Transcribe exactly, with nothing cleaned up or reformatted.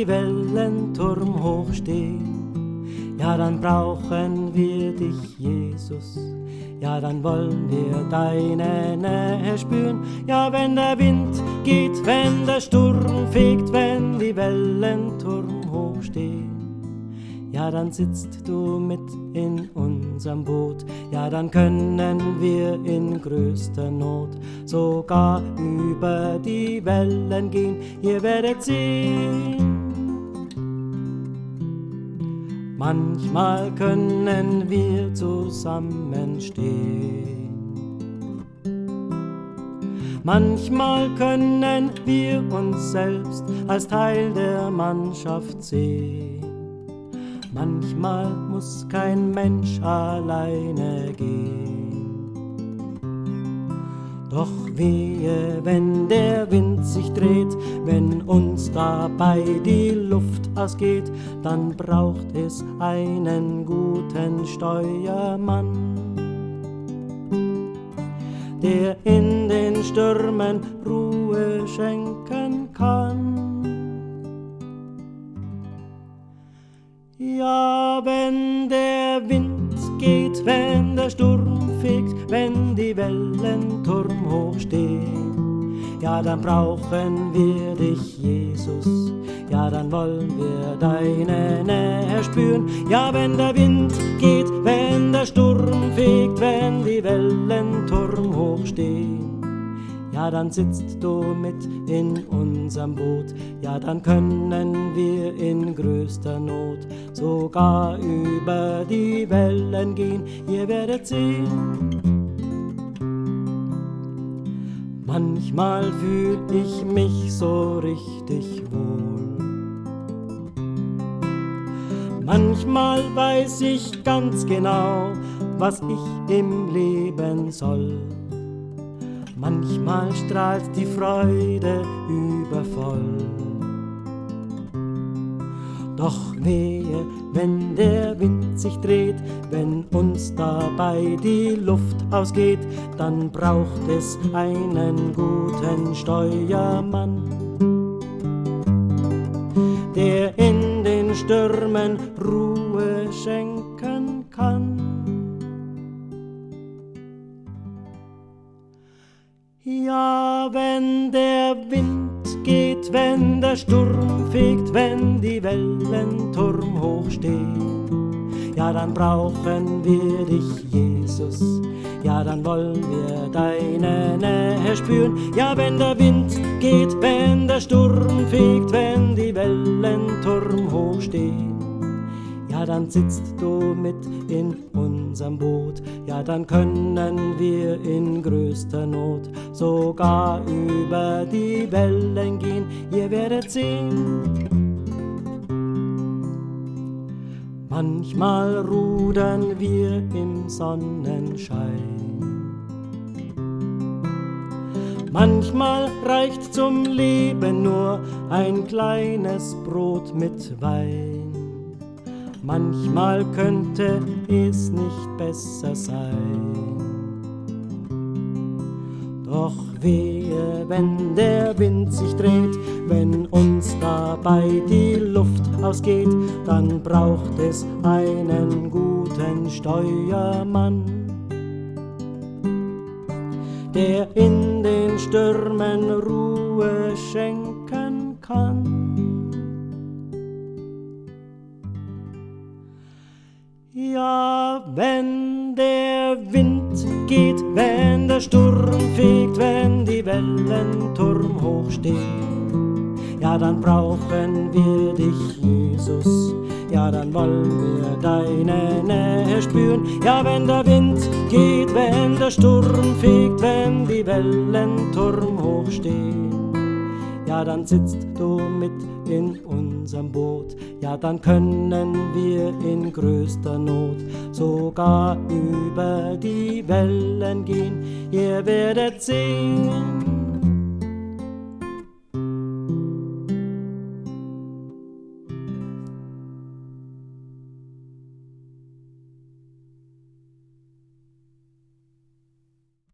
die Wellenturm hochstehen. Ja, dann brauchen wir dich, Jesus. Ja, dann wollen wir deine Nähe spüren. Ja, wenn der Wind geht, wenn der Sturm fegt, wenn die Wellenturm hochstehen. Ja, dann sitzt du mit in unserem Boot. Ja, dann können wir in größter Not sogar über die Wellen gehen. Ihr werdet sehen. Manchmal können wir zusammenstehen. Manchmal können wir uns selbst als Teil der Mannschaft sehen. Manchmal muss kein Mensch alleine gehen. Doch wehe, wenn der Wind sich dreht, wenn uns dabei die Luft ausgeht, dann braucht es einen guten Steuermann, der in den Stürmen Ruhe schenken kann. Ja, wenn der Wind geht, wenn der Sturm fegt, wenn die Wellenturm hochstehen, ja, dann brauchen wir dich, Jesus. Ja, dann wollen wir deine Nähe spüren. Ja, wenn der Wind geht, wenn der Sturm fegt, wenn die Wellenturm hochstehen, ja, dann sitzt du mit in unserem Boot. Ja, dann können wir in größter Not sogar über die Wellen gehen. Ihr werdet sehen. Manchmal fühl ich mich so richtig wohl. Manchmal weiß ich ganz genau, was ich im Leben soll. Manchmal strahlt die Freude übervoll. Doch wehe, wenn der Wind sich dreht, wenn uns dabei die Luft ausgeht, dann braucht es einen guten Steuermann, der in den Stürmen Ruhe schenken kann. Ja, wenn der Wind geht, wenn der Sturm fegt, wenn die Wellenturm hochstehen, ja, dann brauchen wir dich, Jesus. Ja, dann wollen wir deine Nähe spüren. Ja, wenn der Wind geht, wenn der Sturm fegt, wenn die Wellenturm hochstehen, ja, dann sitzt du mit in unserem Boot. Ja, dann können wir in größter Not sogar über die Wellen gehen. Ihr werdet sehen. Manchmal rudern wir im Sonnenschein. Manchmal reicht zum Leben nur ein kleines Brot mit Wein. Manchmal könnte es nicht besser sein. Doch wehe, wenn der Wind sich dreht, wenn uns dabei die Luft ausgeht, dann braucht es einen guten Steuermann, der in den Stürmen Ruhe schenken kann. Ja, wenn der Wind geht, wenn der Sturm fegt, wenn die Wellenturm hochstehen, ja, dann brauchen wir dich, Jesus. Ja, dann wollen wir deine Nähe spüren. Ja, wenn der Wind geht, wenn der Sturm fegt, wenn die Wellenturm hochstehen, ja, dann sitzt du mit in unserem Boot. Ja, dann können wir in größter Not sogar über die Wellen gehen. Ihr werdet sehen.